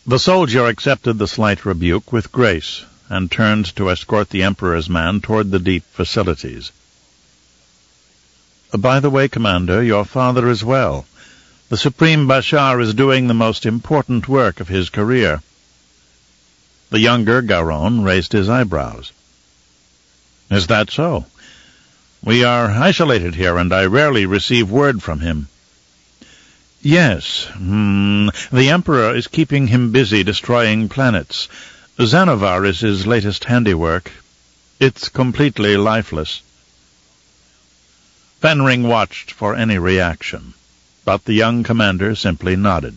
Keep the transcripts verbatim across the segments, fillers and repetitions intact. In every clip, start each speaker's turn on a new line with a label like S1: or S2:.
S1: The soldier accepted the slight rebuke with grace, and turned to escort the Emperor's man toward the deep facilities. "By the way, Commander, your father is well. The Supreme Bashar is doing the most important work of his career." The younger Garon raised his eyebrows. "Is that so? We are isolated here, and I rarely receive word from him." "Yes. Hmm, the Emperor is keeping him busy destroying planets. Xanavar is his latest handiwork. It's completely lifeless." Fenring watched for any reaction, but the young commander simply nodded.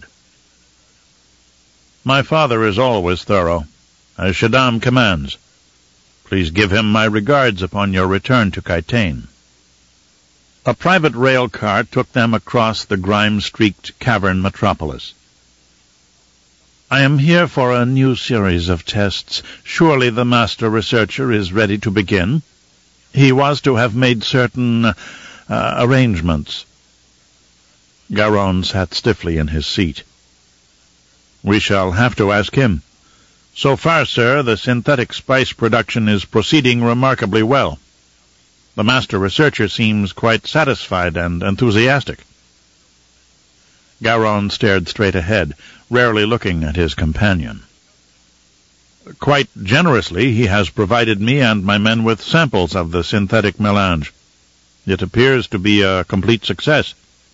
S1: "My father is always thorough, as Shaddam commands. Please give him my regards upon your return to Kytain." A private rail car took them across the grime-streaked cavern metropolis. "I am here for a new series of tests. Surely the master researcher is ready to begin. He was to have made certain uh, arrangements." Garon sat stiffly in his seat. "We shall have to ask him. So far, sir, the synthetic spice production is proceeding remarkably well. The master researcher seems quite satisfied and enthusiastic." Garon stared straight ahead, rarely looking at his companion. "Quite generously he has provided me and my men with samples of the synthetic melange. It appears to be a complete success."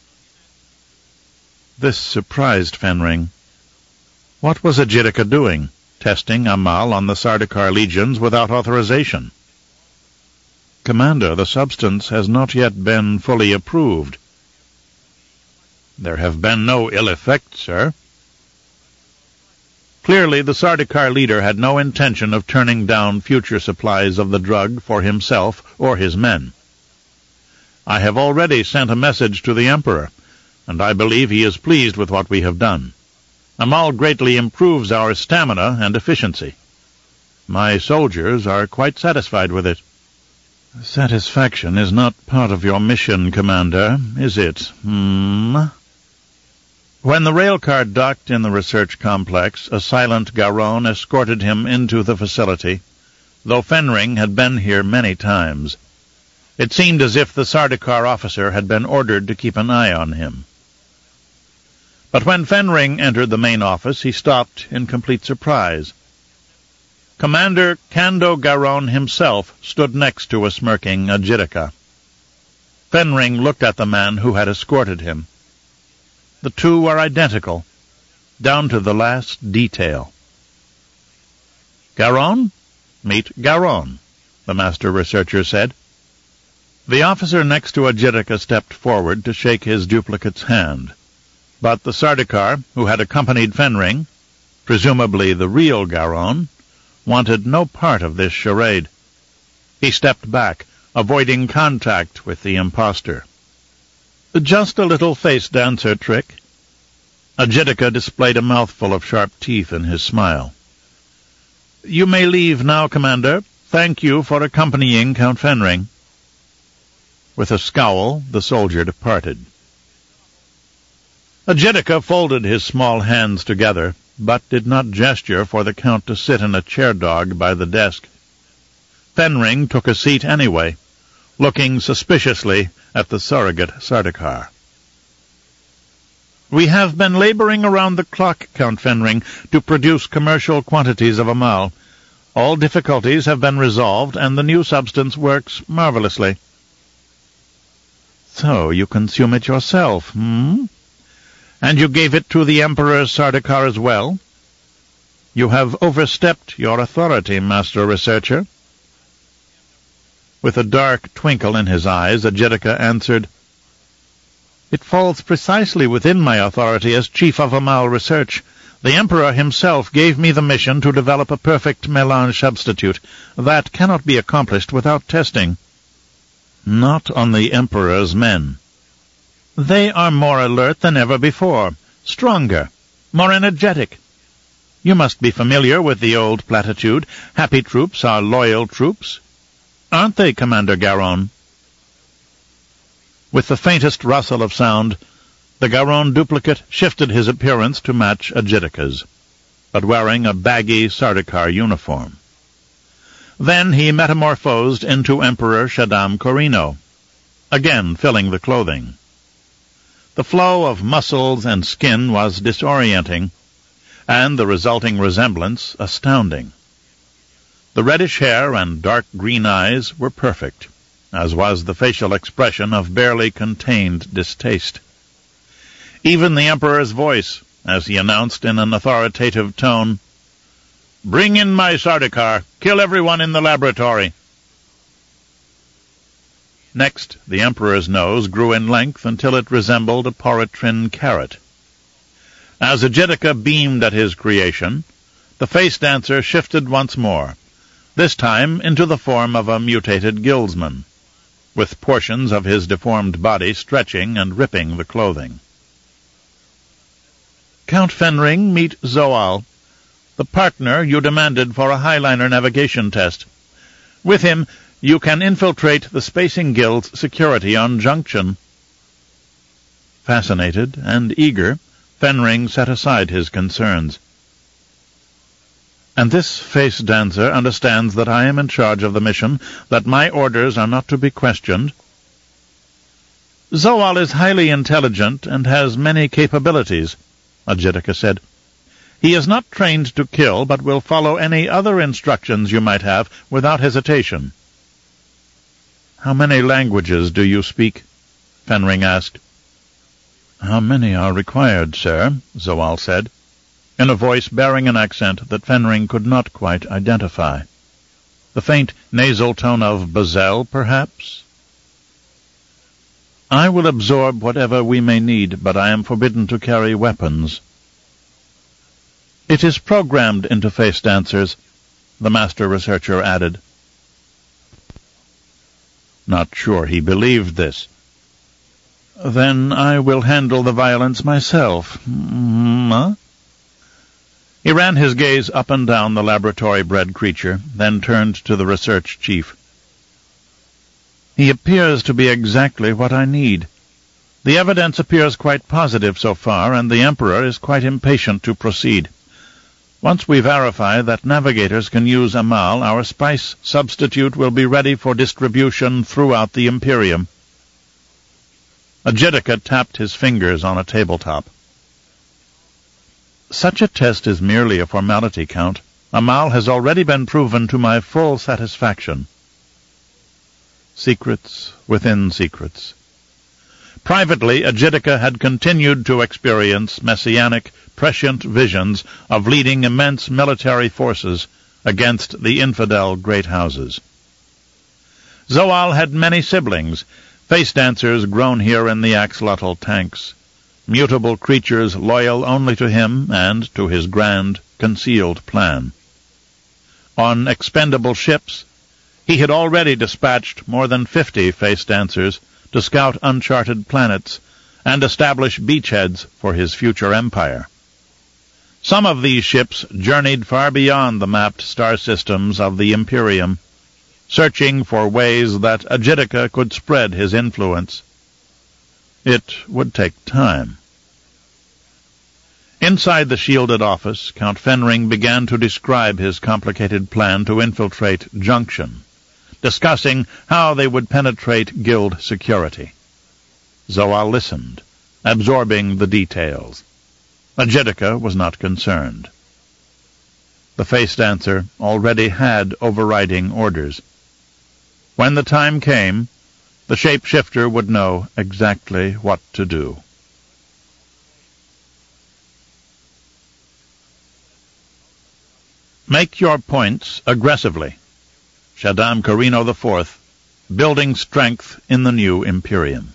S1: This surprised Fenring. What was Ajitika doing, testing Amal on the Sardaukar legions without authorization? "Commander, the substance has not yet been fully approved." "There have been no ill effects, sir." Clearly, the Sardaukar leader had no intention of turning down future supplies of the drug for himself or his men. "I have already sent a message to the Emperor, and I believe he is pleased with what we have done. Amal greatly improves our stamina and efficiency. My soldiers are quite satisfied with it." "Satisfaction is not part of your mission, Commander, is it? Hmm?" When the railcar docked in the research complex, a silent Garon escorted him into the facility, though Fenring had been here many times. It seemed as if the Sardaukar officer had been ordered to keep an eye on him. But when Fenring entered the main office, he stopped in complete surprise. Commander Kando Garon himself stood next to a smirking Ajitika. Fenring looked at the man who had escorted him. The two were identical, down to the last detail. "Garon? Meet Garon," the master researcher said. The officer next to Ajitika stepped forward to shake his duplicate's hand, but the Sardaukar, who had accompanied Fenring, presumably the real Garon, wanted no part of this charade. He stepped back, avoiding contact with the impostor. "Just a little face dancer trick." Ajitika displayed a mouthful of sharp teeth in his smile. "You may leave now, Commander. Thank you for accompanying Count Fenring." With a scowl, the soldier departed. Ajitika folded his small hands together, but did not gesture for the Count to sit in a chair-dog by the desk. Fenring took a seat anyway, looking suspiciously at the surrogate Sardaukar. "We have been laboring around the clock, Count Fenring, to produce commercial quantities of Amal. All difficulties have been resolved, and the new substance works marvelously." "So you consume it yourself, hmm? And you gave it to the Emperor Sardaukar as well? You have overstepped your authority, Master Researcher." With a dark twinkle in his eyes, Ajitika answered, "It falls precisely within my authority as Chief of Amal Research. The Emperor himself gave me the mission to develop a perfect melange substitute. That cannot be accomplished without testing." "Not on the Emperor's men." "They are more alert than ever before, stronger, more energetic. You must be familiar with the old platitude, happy troops are loyal troops. Aren't they, Commander Garon?" With the faintest rustle of sound, the Garon duplicate shifted his appearance to match Ajitika's. but wearing a baggy Sardaukar uniform. Then he metamorphosed into Emperor Shaddam Corrino, again filling the clothing. The flow of muscles and skin was disorienting, and the resulting resemblance astounding. The reddish hair and dark green eyes were perfect, as was the facial expression of barely contained distaste. Even the Emperor's voice, as he announced in an authoritative tone, "Bring in my Sardaukar. Kill everyone in the laboratory." Next, the Emperor's nose grew in length until it resembled a Poritrin carrot. As Ajitika beamed at his creation, the face dancer shifted once more, this time into the form of a mutated guildsman, with portions of his deformed body stretching and ripping the clothing. "Count Fenring, meet Zoal, the partner you demanded for a Highliner navigation test. With him, you can infiltrate the Spacing Guild's security on Junction." Fascinated and eager, Fenring set aside his concerns. "And this face dancer understands that I am in charge of the mission, that my orders are not to be questioned?" "Zoal is highly intelligent and has many capabilities," Ajitika said. "He is not trained to kill, but will follow any other instructions you might have without hesitation." "How many languages do you speak?" Fenring asked. "How many are required, sir?" Zoal said, in a voice bearing an accent that Fenring could not quite identify. The faint nasal tone of Bazel, perhaps? "I will absorb whatever we may need, but I am forbidden to carry weapons." "It is programmed into face dancers," the master researcher added. Not sure he believed this. "Then I will handle the violence myself. Mm, huh?" He ran his gaze up and down the laboratory-bred creature, then turned to the research chief. "He appears to be exactly what I need. The evidence appears quite positive so far, and the Emperor is quite impatient to proceed. Once we verify that navigators can use Amal, our spice substitute will be ready for distribution throughout the Imperium." Ajitika tapped his fingers on a tabletop. "Such a test is merely a formality, Count. Amal has already been proven to my full satisfaction." Secrets within secrets. Privately, Ajitika had continued to experience messianic, prescient visions of leading immense military forces against the infidel great houses. Zoal had many siblings, face dancers grown here in the axolotl tanks, mutable creatures loyal only to him and to his grand, concealed plan. On expendable ships, he had already dispatched more than fifty face dancers to scout uncharted planets and establish beachheads for his future empire. Some of these ships journeyed far beyond the mapped star systems of the Imperium, searching for ways that Ajitika could spread his influence. It would take time. Inside the shielded office, Count Fenring began to describe his complicated plan to infiltrate Junction, discussing how they would penetrate guild security. Zoal listened, absorbing the details. Ajitika was not concerned. The face dancer already had overriding orders. When the time came, the shapeshifter would know exactly what to do. Make your points aggressively. Shaddam Corrino the Fourth, building strength in the new Imperium.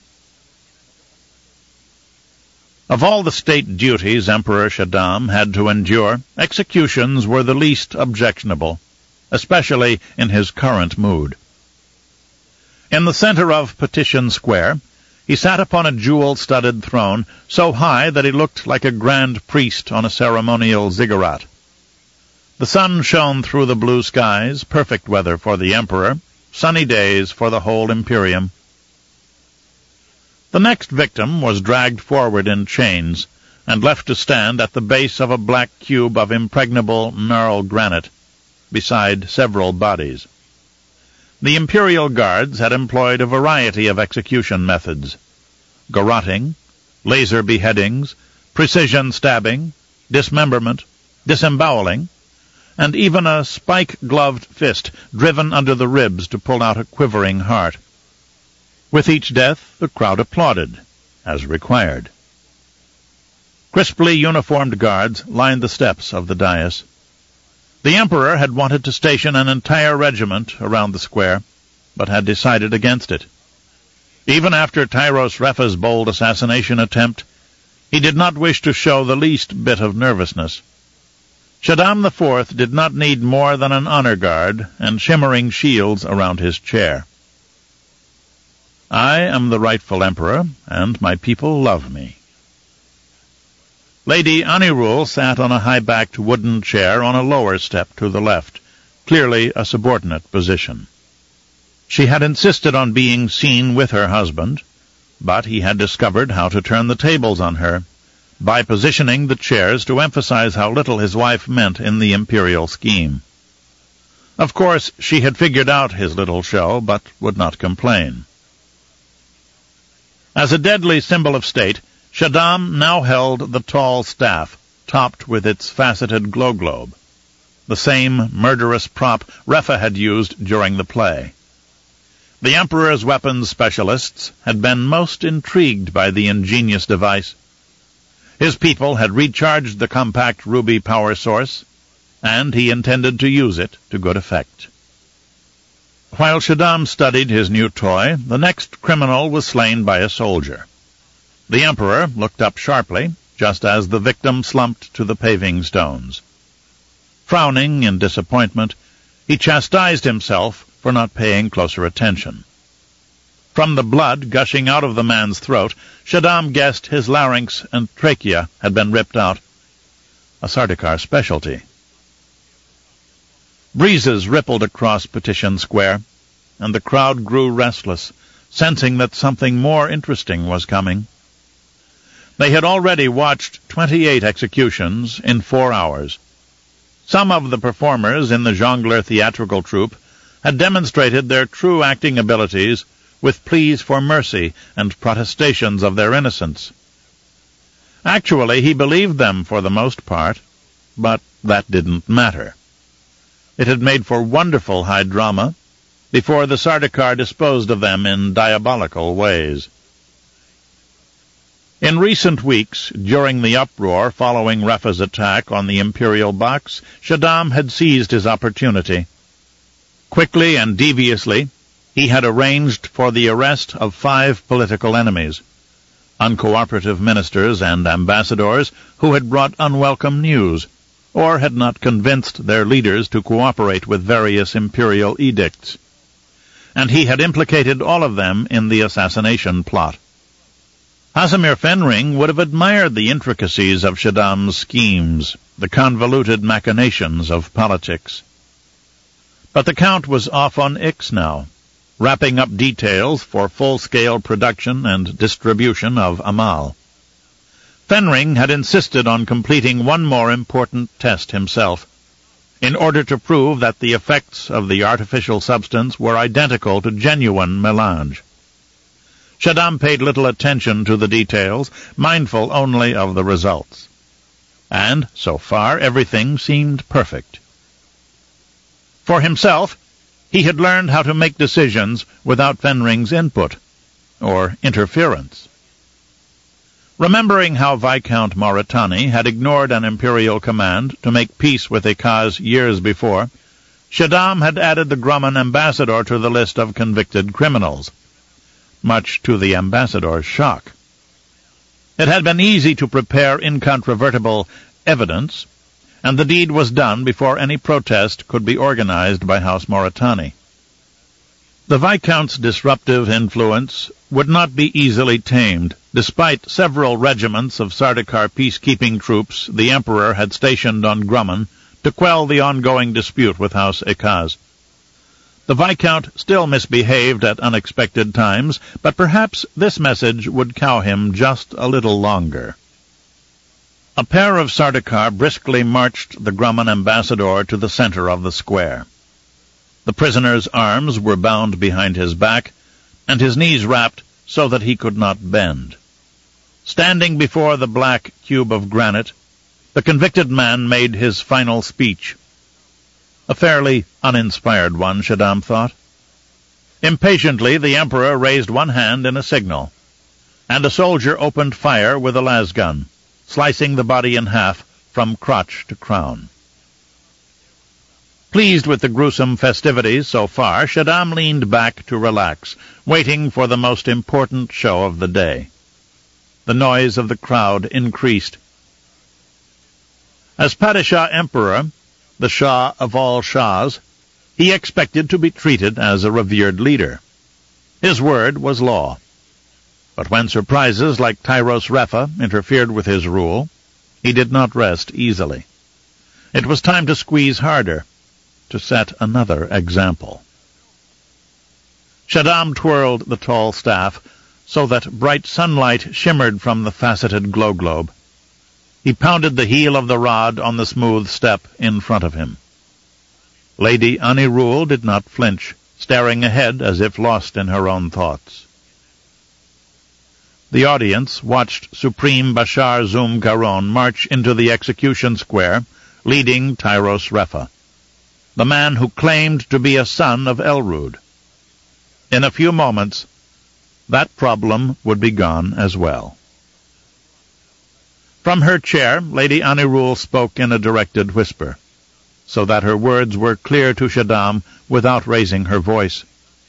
S1: Of all the state duties Emperor Shaddam had to endure, executions were the least objectionable, especially in his current mood. In the center of Petition Square, he sat upon a jewel-studded throne so high that he looked like a grand priest on a ceremonial ziggurat. The sun shone through the blue skies, perfect weather for the Emperor, sunny days for the whole Imperium. The next victim was dragged forward in chains, and left to stand at the base of a black cube of impregnable marl granite, beside several bodies. The Imperial Guards had employed a variety of execution methods: garroting, laser beheadings, precision stabbing, dismemberment, disemboweling, and even a spike-gloved fist driven under the ribs to pull out a quivering heart. With each death, the crowd applauded, as required. Crisply uniformed guards lined the steps of the dais. The Emperor had wanted to station an entire regiment around the square, but had decided against it. Even after Tyros Refa's bold assassination attempt, he did not wish to show the least bit of nervousness. Shaddam the Fourth did not need more than an honor guard and shimmering shields around his chair. I am the rightful emperor, and my people love me. Lady Anirul sat on a high-backed wooden chair on a lower step to the left, clearly a subordinate position. She had insisted on being seen with her husband, but he had discovered how to turn the tables on her, by positioning the chairs to emphasize how little his wife meant in the imperial scheme. Of course, she had figured out his little show, but would not complain. As a deadly symbol of state, Shaddam now held the tall staff, topped with its faceted glow globe, the same murderous prop Refa had used during the play. The Emperor's weapons specialists had been most intrigued by the ingenious device. His people had recharged the compact ruby power source, and he intended to use it to good effect. While Shaddam studied his new toy, the next criminal was slain by a soldier. The Emperor looked up sharply, just as the victim slumped to the paving stones. Frowning in disappointment, he chastised himself for not paying closer attention. From the blood gushing out of the man's throat, Shaddam guessed his larynx and trachea had been ripped out, a Sardaukar specialty. Breezes rippled across Petition Square, and the crowd grew restless, sensing that something more interesting was coming. They had already watched twenty-eight executions in four hours. Some of the performers in the Jongleur theatrical troupe had demonstrated their true acting abilities with pleas for mercy and protestations of their innocence. Actually, he believed them for the most part, but that didn't matter. It had made for wonderful high drama before the Sardaukar disposed of them in diabolical ways. In recent weeks, during the uproar following Refa's attack on the Imperial box, Shaddam had seized his opportunity. Quickly and deviously, he had arranged for the arrest of five political enemies, uncooperative ministers and ambassadors who had brought unwelcome news, or had not convinced their leaders to cooperate with various imperial edicts. And he had implicated all of them in the assassination plot. Casimir Fenring would have admired the intricacies of Shaddam's schemes, the convoluted machinations of politics. But the Count was off on Ix now, wrapping up details for full-scale production and distribution of Amal. Fenring had insisted on completing one more important test himself, in order to prove that the effects of the artificial substance were identical to genuine melange. Shaddam paid little attention to the details, mindful only of the results. And, so far, everything seemed perfect. For himself, he had learned how to make decisions without Fenring's input, or interference. Remembering how Viscount Mauritani had ignored an imperial command to make peace with Ekaz years before, Shaddam had added the Grumman ambassador to the list of convicted criminals, much to the ambassador's shock. It had been easy to prepare incontrovertible evidence, and the deed was done before any protest could be organized by House Mauritani. The Viscount's disruptive influence would not be easily tamed, despite several regiments of Sardaukar peacekeeping troops the Emperor had stationed on Grumman to quell the ongoing dispute with House Ekaz. The Viscount still misbehaved at unexpected times, but perhaps this message would cow him just a little longer. A pair of Sardaukar briskly marched the Grumman ambassador to the center of the square. The prisoner's arms were bound behind his back, and his knees wrapped so that he could not bend. Standing before the black cube of granite, the convicted man made his final speech. A fairly uninspired one, Shaddam thought. Impatiently, the Emperor raised one hand in a signal, and a soldier opened fire with a lasgun, slicing the body in half from crotch to crown. Pleased with the gruesome festivities so far, Shaddam leaned back to relax, waiting for the most important show of the day. The noise of the crowd increased. As Padishah Emperor, the Shah of all Shahs, he expected to be treated as a revered leader. His word was law. But when surprises like Tyros Refa interfered with his rule, he did not rest easily. It was time to squeeze harder, to set another example. Shaddam twirled the tall staff so that bright sunlight shimmered from the faceted glow globe. He pounded the heel of the rod on the smooth step in front of him. Lady Anirul did not flinch, staring ahead as if lost in her own thoughts. The audience watched Supreme Bashar Zum Garon march into the execution square, leading Tyros Refa, the man who claimed to be a son of Elrud. In a few moments, that problem would be gone as well. From her chair, Lady Anirul spoke in a directed whisper, so that her words were clear to Shaddam without raising her voice.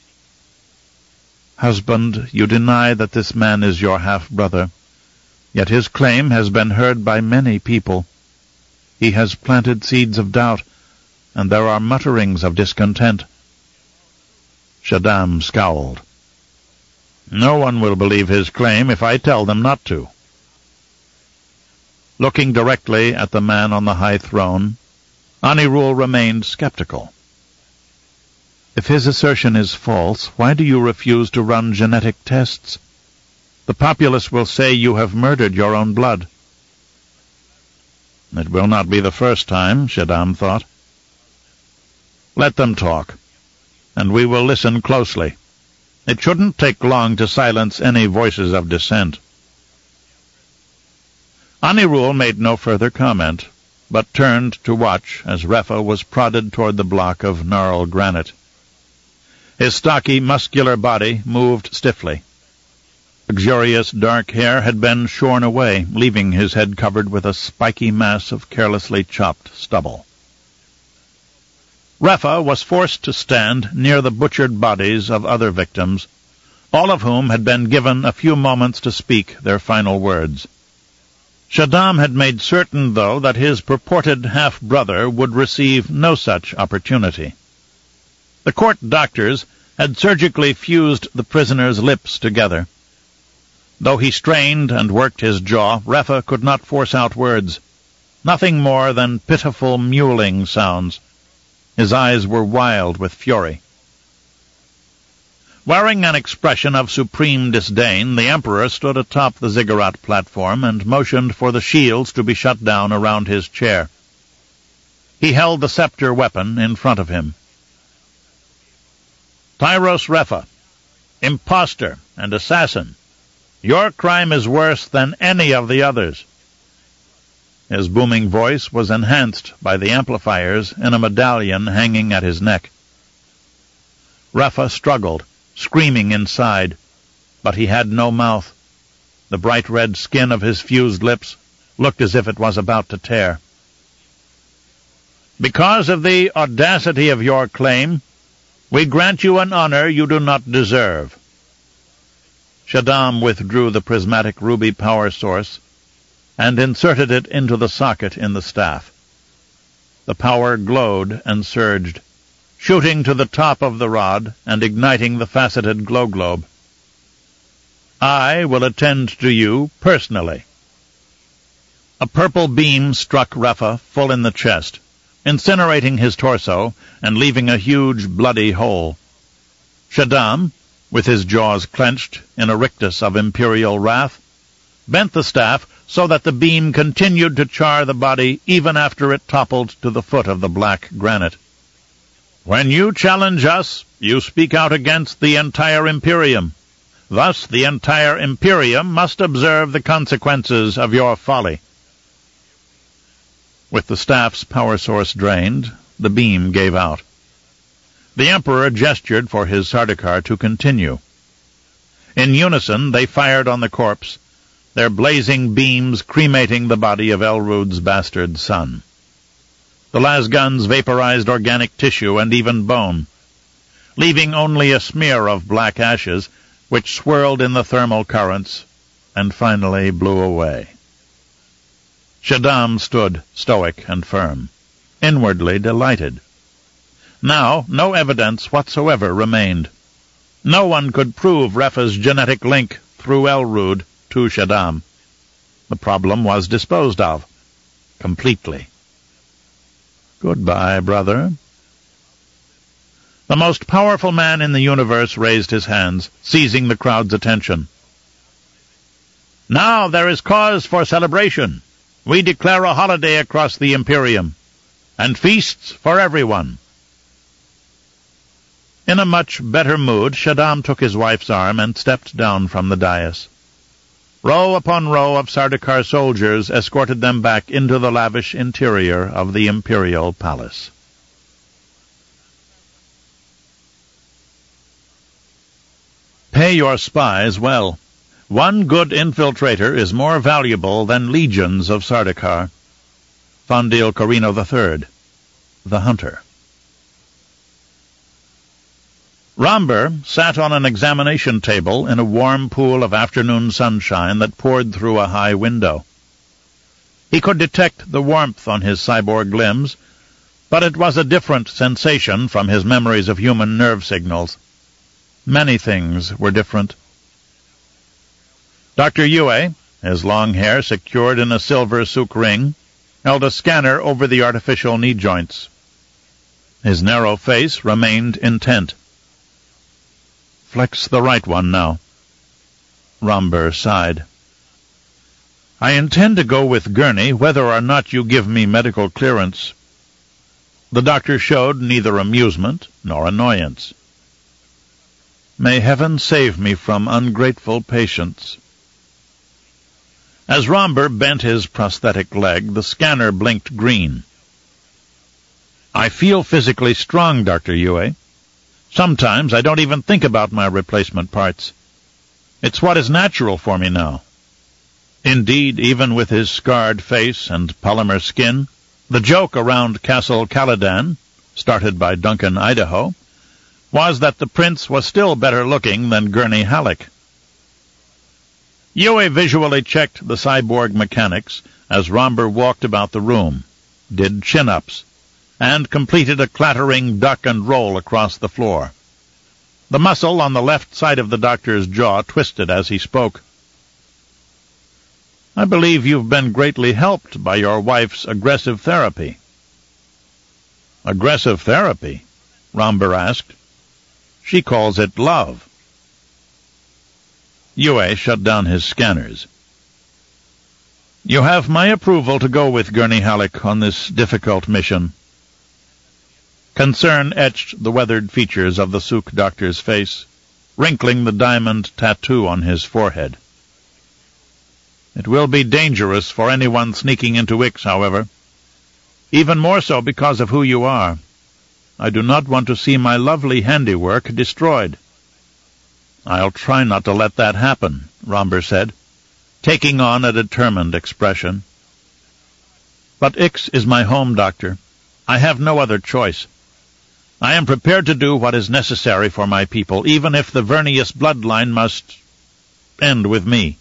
S1: Husband, you deny that this man is your half-brother, yet his claim has been heard by many people. He has planted seeds of doubt, and there are mutterings of discontent. Shaddam scowled. No one will believe his claim if I tell them not to. Looking directly at the man on the high throne, Anirul remained skeptical. If his assertion is false, why do you refuse to run genetic tests? The populace will say you have murdered your own blood. It will not be the first time, Shaddam thought. Let them talk, and we will listen closely. It shouldn't take long to silence any voices of dissent. Anirul made no further comment, but turned to watch as Refa was prodded toward the block of gnarled granite. His stocky, muscular body moved stiffly. Luxurious dark hair had been shorn away, leaving his head covered with a spiky mass of carelessly chopped stubble. Refa was forced to stand near the butchered bodies of other victims, all of whom had been given a few moments to speak their final words. Shaddam had made certain, though, that his purported half-brother would receive no such opportunity. The court doctors had surgically fused the prisoner's lips together. Though he strained and worked his jaw, Refa could not force out words, nothing more than pitiful mewling sounds. His eyes were wild with fury. Wearing an expression of supreme disdain, the Emperor stood atop the ziggurat platform and motioned for the shields to be shut down around his chair. He held the scepter weapon in front of him. Tyros Refa, impostor and assassin, your crime is worse than any of the others. His booming voice was enhanced by the amplifiers in a medallion hanging at his neck. Refa struggled, screaming inside, but he had no mouth. The bright red skin of his fused lips looked as if it was about to tear. Because of the audacity of your claim, we grant you an honor you do not deserve. Shaddam withdrew the prismatic ruby power source and inserted it into the socket in the staff. The power glowed and surged, shooting to the top of the rod and igniting the faceted glow globe. I will attend to you personally. A purple beam struck Refa full in the chest, incinerating his torso and leaving a huge bloody hole. Shaddam, with his jaws clenched in a rictus of imperial wrath, bent the staff so that the beam continued to char the body even after it toppled to the foot of the black granite. When you challenge us, you speak out against the entire Imperium. Thus the entire Imperium must observe the consequences of your folly. With the staff's power source drained, the beam gave out. The Emperor gestured for his Sardaukar to continue. In unison they fired on the corpse, their blazing beams cremating the body of Elrud's bastard son. The lasguns vaporized organic tissue and even bone, leaving only a smear of black ashes, which swirled in the thermal currents and finally blew away. Shaddam stood stoic and firm, inwardly delighted. Now no evidence whatsoever remained. No one could prove Refa's genetic link through Elrud to Shaddam. The problem was disposed of, completely. Goodbye, brother. The most powerful man in the universe raised his hands, seizing the crowd's attention. Now there is cause for celebration. We declare a holiday across the Imperium, and feasts for everyone. In a much better mood, Shaddam took his wife's arm and stepped down from the dais. Row upon row of Sardaukar soldiers escorted them back into the lavish interior of the imperial palace. Pay your spies well. One good infiltrator is more valuable than legions of Sardaukar. Fandil Corino the Third, The Hunter. Romber sat on an examination table in a warm pool of afternoon sunshine that poured through a high window. He could detect the warmth on his cyborg limbs, but it was a different sensation from his memories of human nerve signals. Many things were different. Doctor Yue, his long hair secured in a silver souk ring, held a scanner over the artificial knee joints. His narrow face remained intent. Flex the right one now. Romber sighed. I intend to go with Gurney whether or not you give me medical clearance. The doctor showed neither amusement nor annoyance. May heaven save me from ungrateful patients. As Romber bent his prosthetic leg, the scanner blinked green. I feel physically strong, Doctor Yue. Sometimes I don't even think about my replacement parts. It's what is natural for me now. Indeed, even with his scarred face and polymer skin, the joke around Castle Caladan, started by Duncan Idaho, was that the prince was still better looking than Gurney Halleck. Yue visually checked the cyborg mechanics as Romber walked about the room, did chin-ups, and completed a clattering duck and roll across the floor. The muscle on the left side of the doctor's jaw twisted as he spoke. I believe you've been greatly helped by your wife's aggressive therapy. Aggressive therapy? Romber asked. She calls it love. Yue shut down his scanners. You have my approval to go with Gurney Halleck on this difficult mission. Concern etched the weathered features of the Souk doctor's face, wrinkling the diamond tattoo on his forehead. It will be dangerous for anyone sneaking into Ix, however, even more so because of who you are. I do not want to see my lovely handiwork destroyed. I'll try not to let that happen, Romber said, taking on a determined expression. But Ix is my home, Doctor. I have no other choice. I am prepared to do what is necessary for my people, even if the Vernius bloodline must end with me.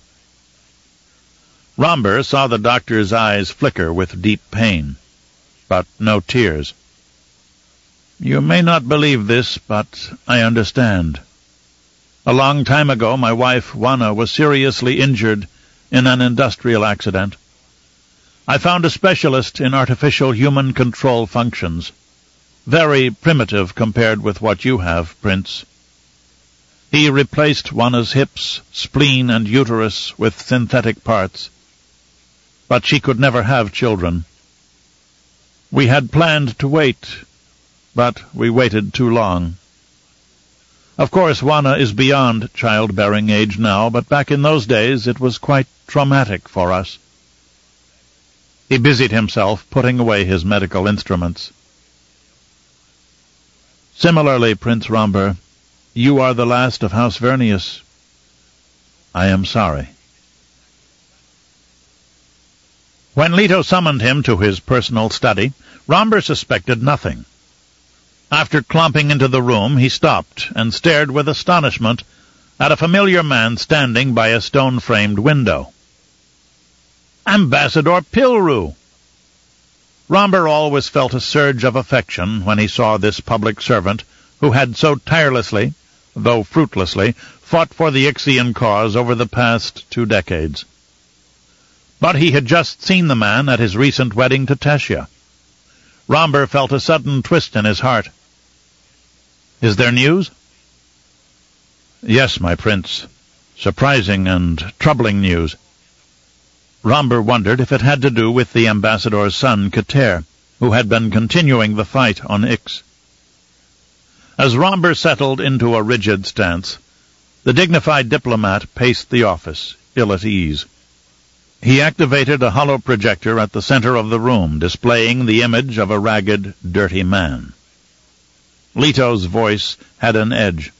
S1: Romber saw the doctor's eyes flicker with deep pain, but no tears. You may not believe this, but I understand. A long time ago, my wife, Wana, was seriously injured in an industrial accident. I found a specialist in artificial human control functions. Very primitive compared with what you have, Prince. He replaced Wana's hips, spleen, and uterus with synthetic parts. but she could never have children. We had planned to wait, but we waited too long. Of course, Juana is beyond childbearing age now, but back in those days it was quite traumatic for us." He busied himself putting away his medical instruments. "Similarly, Prince Romber, you are the last of House Vernius. I am sorry." When Leto summoned him to his personal study, Romber suspected nothing. After clomping into the room, he stopped and stared with astonishment at a familiar man standing by a stone-framed window. Ambassador Pilru! Romber always felt a surge of affection when he saw this public servant who had so tirelessly, though fruitlessly, fought for the Ixian cause over the past two decades. But he had just seen the man at his recent wedding to Tessia. Romber felt a sudden twist in his heart. "Is there news?" "Yes, my prince. Surprising and troubling news." Romber wondered if it had to do with the ambassador's son, Kater, who had been continuing the fight on Ix. As Romber settled into a rigid stance, the dignified diplomat paced the office, ill at ease. He activated a hollow projector at the center of the room, displaying the image of a ragged, dirty man. Leto's voice had an edge.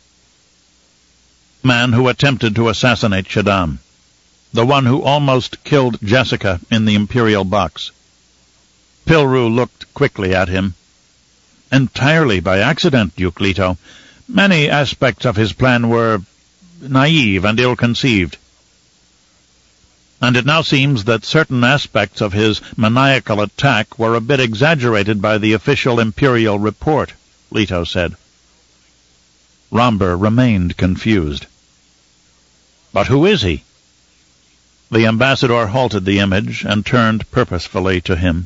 S1: "Man who attempted to assassinate Shaddam. The one who almost killed Jessica in the Imperial box." Pilru looked quickly at him. "Entirely by accident, Duke Leto. Many aspects of his plan were naive and ill-conceived. And it now seems that certain aspects of his maniacal attack were a bit exaggerated by the official Imperial report," Leto said. Romber remained confused. "But who is he?" The ambassador halted the image and turned purposefully to him.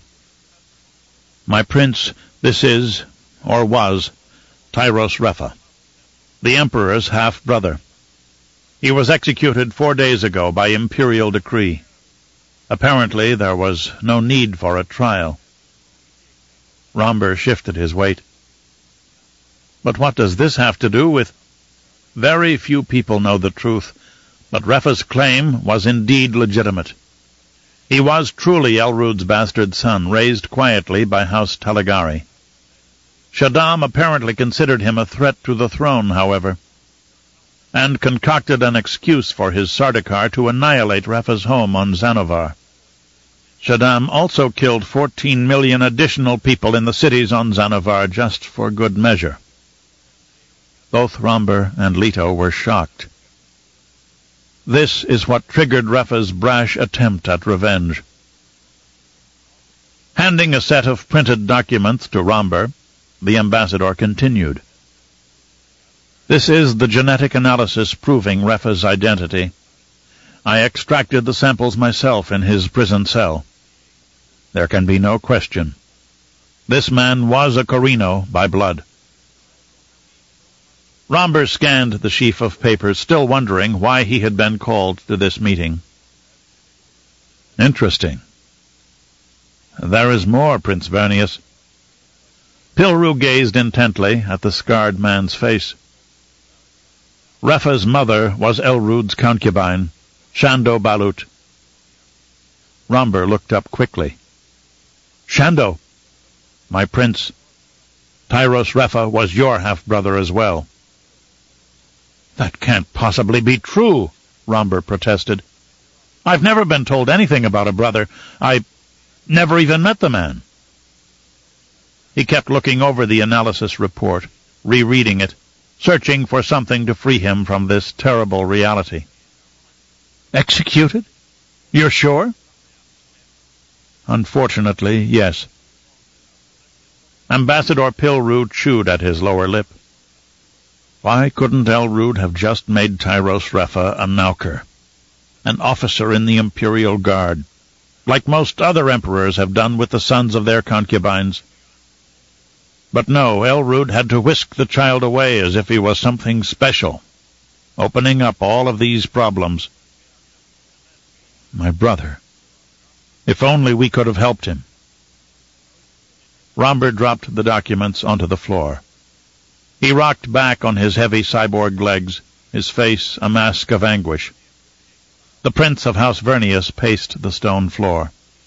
S1: "My prince, this is, or was, Tyros Refa, the Emperor's half-brother. He was executed four days ago by imperial decree. Apparently there was no need for a trial." Romber shifted his weight. "But what does this have to do with—" "Very few people know the truth, but Refa's claim was indeed legitimate. He was truly Elrud's bastard son, raised quietly by House Telegari. Shaddam apparently considered him a threat to the throne, however, and concocted an excuse for his Sardaukar to annihilate Refa's home on Zanovar. Shaddam also killed fourteen million additional people in the cities on Zanovar just for good measure." Both Romber and Leto were shocked. This is what triggered Refa's brash attempt at revenge. Handing a set of printed documents to Romber, the ambassador continued. "This is the genetic analysis proving Refa's identity. I extracted the samples myself in his prison cell. There can be no question. This man was a Corrino by blood." Romber scanned the sheaf of papers, still wondering why he had been called to this meeting. "Interesting. There is more, Prince Vernius." Pilru gazed intently at the scarred man's face. "Refa's mother was Elrud's concubine, Shando Balut." Romber looked up quickly. "Shando! My prince, Tyros Refa was your half-brother as well." "That can't possibly be true," Romber protested. "I've never been told anything about a brother. I never even met the man." He kept looking over the analysis report, rereading it, searching for something to free him from this terrible reality. "Executed? You're sure?" "Unfortunately, yes." Ambassador Pilru chewed at his lower lip. Why couldn't Elrud have just made Tyros Refa a Nauker, an officer in the Imperial Guard, like most other emperors have done with the sons of their concubines? But no, Elrud had to whisk the child away as if he was something special, opening up all of these problems. My brother. If only we could have helped him. Romber dropped the documents onto the floor. He rocked back on his heavy cyborg legs, his face a mask of anguish. The Prince of House Vernius paced the stone floor.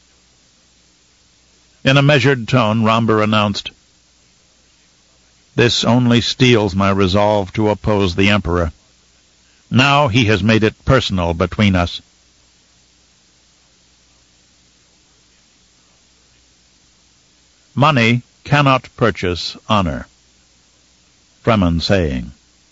S1: In a measured tone, Romber announced, "This only steels my resolve to oppose the Emperor. Now he has made it personal between us." Money cannot purchase honor. Fremen saying.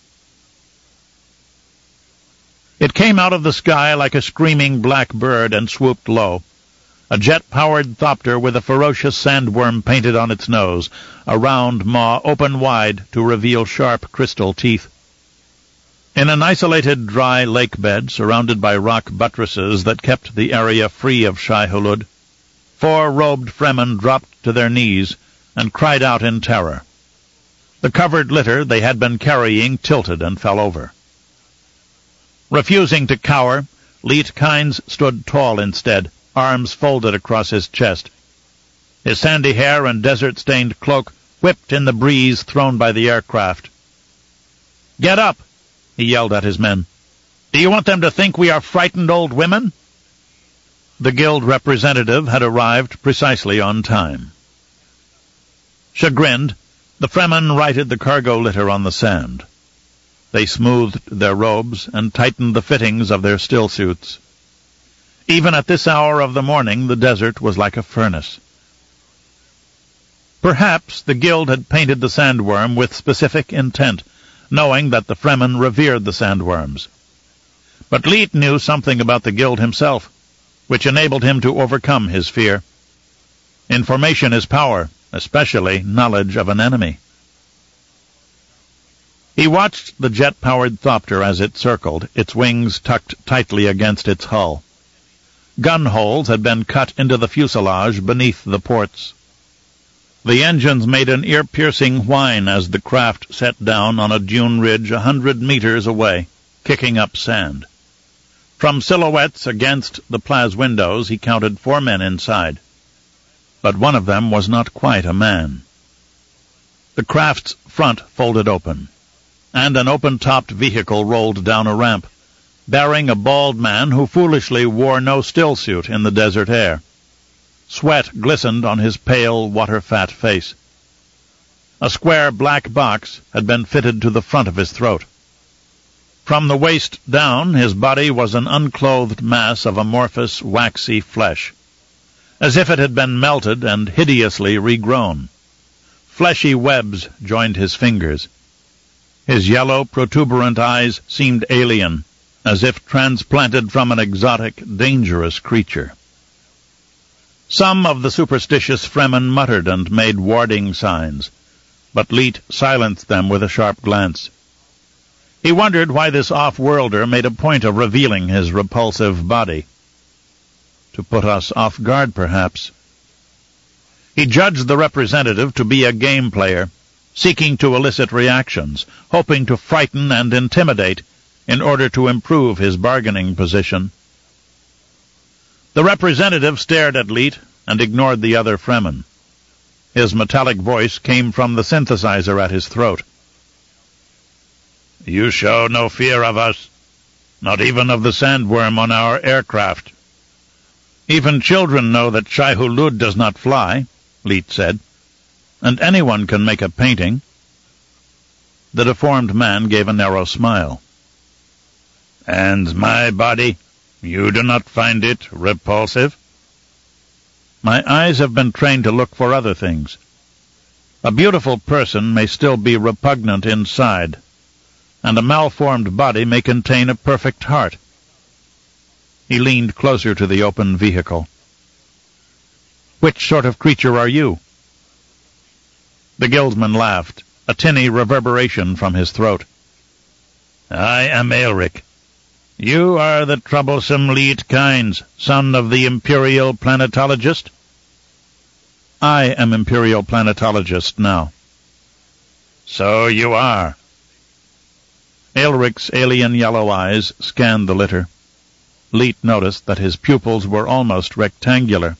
S1: It came out of the sky like a screaming black bird and swooped low. A jet-powered thopter with a ferocious sandworm painted on its nose, a round maw open wide to reveal sharp crystal teeth. In an isolated dry lake bed surrounded by rock buttresses that kept the area free of Shai-Hulud, four robed Fremen dropped to their knees and cried out in terror. The covered litter they had been carrying tilted and fell over. Refusing to cower, Leet Kynes stood tall instead, arms folded across his chest. His sandy hair and desert-stained cloak whipped in the breeze thrown by the aircraft. "Get up!" he yelled at his men. "Do you want them to think we are frightened old women?" The guild representative had arrived precisely on time. Chagrined, the Fremen righted the cargo litter on the sand. They smoothed their robes and tightened the fittings of their stillsuits. Even at this hour of the morning, the desert was like a furnace. Perhaps the guild had painted the sandworm with specific intent, knowing that the Fremen revered the sandworms. But Leet knew something about the guild himself, which enabled him to overcome his fear. Information is power, especially knowledge of an enemy. He watched the jet-powered thopter as it circled, its wings tucked tightly against its hull. Gun holes had been cut into the fuselage beneath the ports. The engines made an ear-piercing whine as the craft set down on a dune ridge a hundred meters away, kicking up sand. From silhouettes against the Plaz windows he counted four men inside. But one of them was not quite a man. The craft's front folded open, and an open-topped vehicle rolled down a ramp, bearing a bald man who foolishly wore no stillsuit in the desert air. Sweat glistened on his pale, water-fat face. A square black box had been fitted to the front of his throat. From the waist down, his body was an unclothed mass of amorphous, waxy flesh, as if it had been melted and hideously regrown. Fleshy webs joined his fingers. His yellow, protuberant eyes seemed alien, as if transplanted from an exotic, dangerous creature. Some of the superstitious Fremen muttered and made warding signs, but Leet silenced them with a sharp glance. He wondered why this off-worlder made a point of revealing his repulsive body. To put us off guard, perhaps. He judged the representative to be a game player, seeking to elicit reactions, hoping to frighten and intimidate in order to improve his bargaining position. The representative stared at Leet and ignored the other Fremen. His metallic voice came from the synthesizer at his throat. "You show no fear of us, not even of the sandworm on our aircraft." "Even children know that Shai-Hulud does not fly," Leet said, "and anyone can make a painting." The deformed man gave a narrow smile. "And my body, you do not find it repulsive?" "My eyes have been trained to look for other things. A beautiful person may still be repugnant inside, and a malformed body may contain a perfect heart." He leaned closer to the open vehicle. "Which sort of creature are you?" The guildsman laughed, a tinny reverberation from his throat. "I am Aelric. You are the troublesome Leet Kynes, son of the Imperial Planetologist?" "I am Imperial Planetologist now." "So you are." Aelric's alien yellow eyes scanned the litter. Leet noticed that his pupils were almost rectangular.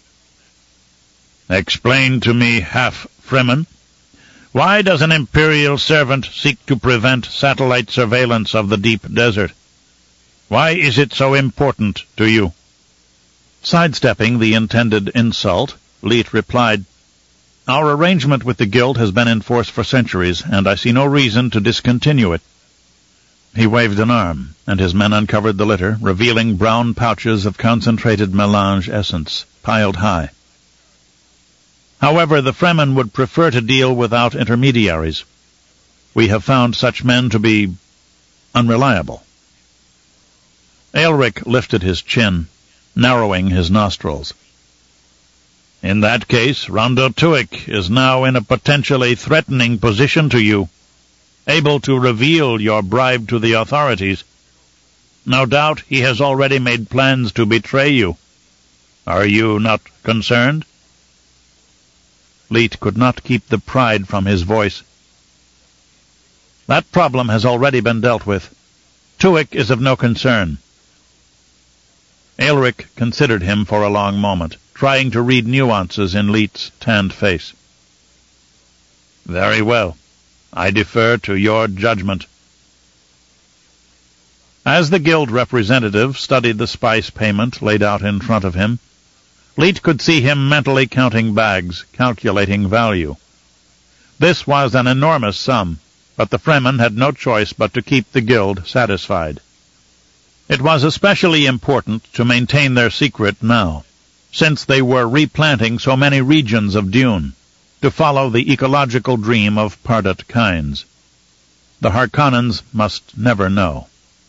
S1: "Explain to me, half-Fremen, why does an Imperial servant seek to prevent satellite surveillance of the deep desert? Why is it so important to you?" Sidestepping the intended insult, Leet replied, "Our arrangement with the Guild has been in force for centuries, and I see no reason to discontinue it." He waved an arm, and his men uncovered the litter, revealing brown pouches of concentrated melange essence, piled high. "However, the Fremen would prefer to deal without intermediaries. We have found such men to be unreliable." Aelric lifted his chin, narrowing his nostrils. "In that case, Rondo Tuik is now in a potentially threatening position to you, able to reveal your bribe to the authorities. No doubt he has already made plans to betray you. Are you not concerned?" Leet could not keep the pride from his voice. "That problem has already been dealt with. Tuik is of no concern." Aelric considered him for a long moment, trying to read nuances in Leet's tanned face. "Very well. I defer to your judgment." As the Guild representative studied the spice payment laid out in front of him, Leet could see him mentally counting bags, calculating value. This was an enormous sum, but the Fremen had no choice but to keep the Guild satisfied. It was especially important to maintain their secret now, since they were replanting so many regions of dune, to follow the ecological dream of Pardot Kynes. The Harkonnens must never know.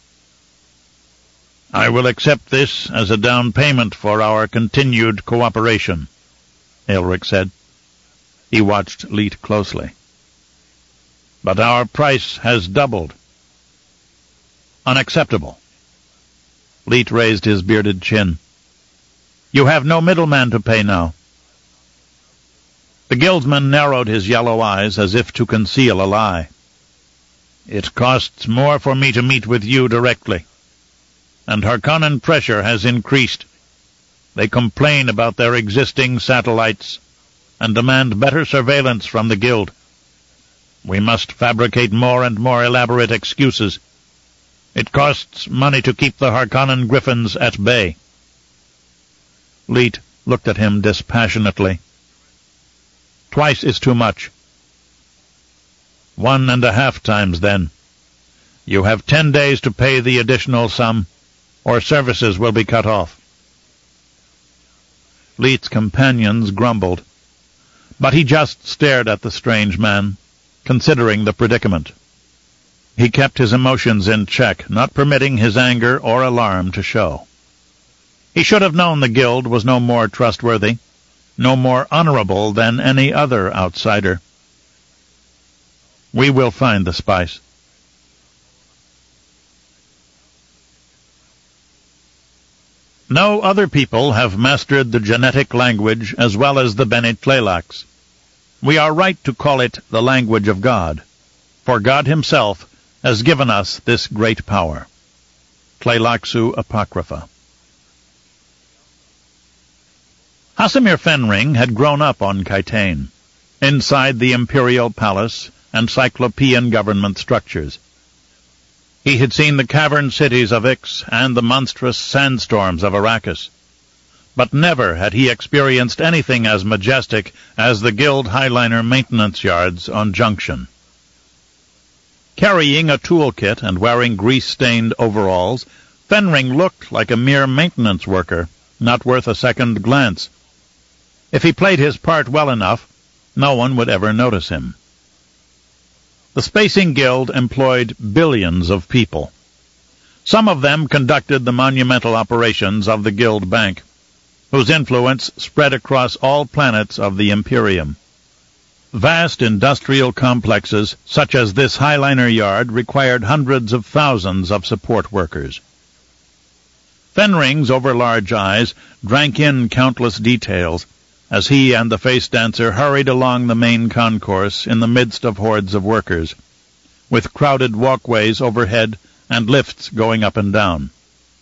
S1: "I will accept this as a down payment for our continued cooperation," Aelric said. He watched Leet closely. "But our price has doubled." "Unacceptable." Leet raised his bearded chin. "You have no middleman to pay now." The guildsman narrowed his yellow eyes as if to conceal a lie. "It costs more for me to meet with you directly, and Harkonnen pressure has increased. They complain about their existing satellites and demand better surveillance from the Guild. We must fabricate more and more elaborate excuses. It costs money to keep the Harkonnen griffins at bay." Leet looked at him dispassionately. "Twice is too much." "One and a half times, then. You have ten days to pay the additional sum, or services will be cut off." Leet's companions grumbled, but he just stared at the strange man, considering the predicament. He kept his emotions in check, not permitting his anger or alarm to show. He should have known the Guild was no more trustworthy, no more honorable than any other outsider. "We will find the spice." No other people have mastered the genetic language as well as the Bene Tleilax. We are right to call it the language of God, for God himself has given us this great power. Tleilaxu Apocrypha. Hasimir Fenring had grown up on Kytain, inside the imperial palace and cyclopean government structures. He had seen the cavern cities of Ix and the monstrous sandstorms of Arrakis, but never had he experienced anything as majestic as the Guild Highliner maintenance yards on Junction. Carrying a toolkit and wearing grease-stained overalls, Fenring looked like a mere maintenance worker, not worth a second glance. If he played his part well enough, no one would ever notice him. The Spacing Guild employed billions of people. Some of them conducted the monumental operations of the Guild Bank, whose influence spread across all planets of the Imperium. Vast industrial complexes such as this Highliner yard required hundreds of thousands of support workers. Fenring's over-large eyes drank in countless details as he and the face dancer hurried along the main concourse in the midst of hordes of workers, with crowded walkways overhead and lifts going up and down.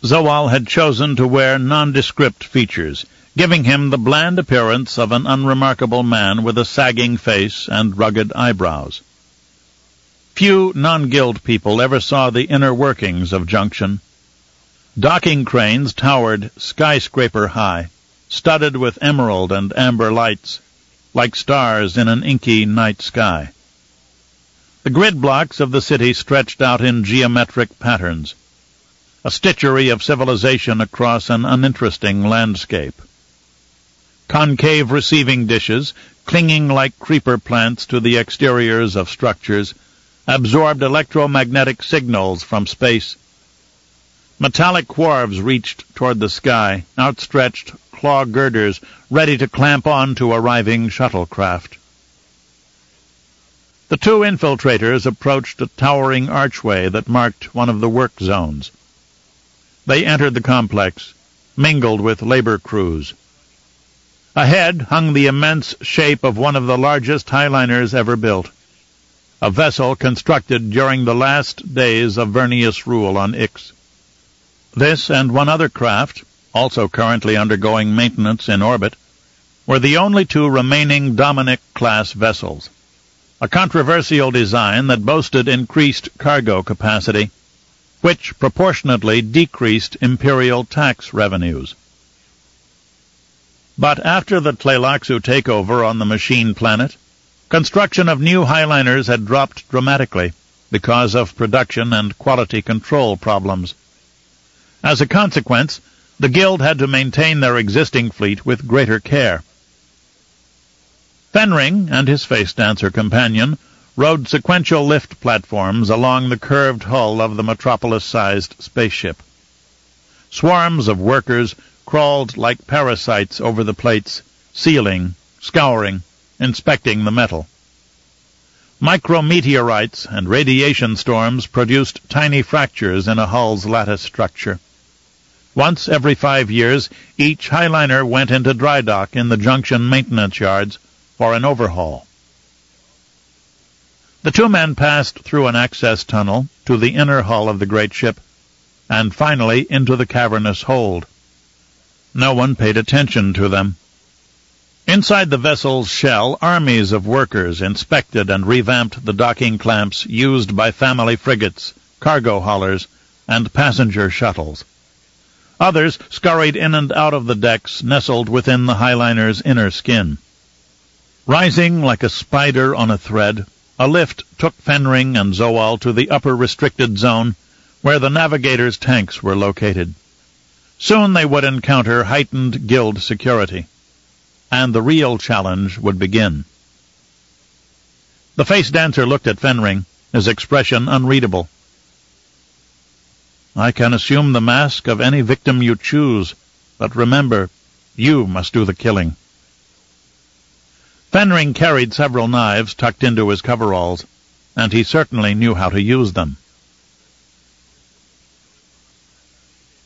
S1: Zoal had chosen to wear nondescript features, giving him the bland appearance of an unremarkable man with a sagging face and rugged eyebrows. Few non-guild people ever saw the inner workings of Junction. Docking cranes towered skyscraper high, studded with emerald and amber lights, like stars in an inky night sky. The grid blocks of the city stretched out in geometric patterns, a stitchery of civilization across an uninteresting landscape. Concave receiving dishes, clinging like creeper plants to the exteriors of structures, absorbed electromagnetic signals from space. Metallic wharves reached toward the sky, outstretched claw girders ready to clamp on to arriving shuttlecraft. The two infiltrators approached a towering archway that marked one of the work zones. They entered the complex, mingled with labor crews. Ahead hung the immense shape of one of the largest highliners ever built, a vessel constructed during the last days of Vernius rule on Ix. This and one other craft, also currently undergoing maintenance in orbit, were the only two remaining Dominic-class vessels, a controversial design that boasted increased cargo capacity, which proportionately decreased imperial tax revenues. But after the Tleilaxu takeover on the machine planet, construction of new highliners had dropped dramatically because of production and quality control problems. As a consequence, the Guild had to maintain their existing fleet with greater care. Fenring and his face-dancer companion rode sequential lift platforms along the curved hull of the metropolis-sized spaceship. Swarms of workers crawled like parasites over the plates, sealing, scouring, inspecting the metal. Micrometeorites and radiation storms produced tiny fractures in a hull's lattice structure. Once every five years, each highliner went into dry dock in the Junction maintenance yards for an overhaul. The two men passed through an access tunnel to the inner hull of the great ship, and finally into the cavernous hold. No one paid attention to them. Inside the vessel's shell, armies of workers inspected and revamped the docking clamps used by family frigates, cargo haulers, and passenger shuttles. Others scurried in and out of the decks nestled within the highliner's inner skin. Rising like a spider on a thread, a lift took Fenring and Zoal to the upper restricted zone where the navigator's tanks were located. Soon they would encounter heightened guild security, and the real challenge would begin. The face-dancer looked at Fenring, his expression unreadable. "I can assume the mask of any victim you choose, but remember, you must do the killing." Fenring carried several knives tucked into his coveralls, and he certainly knew how to use them.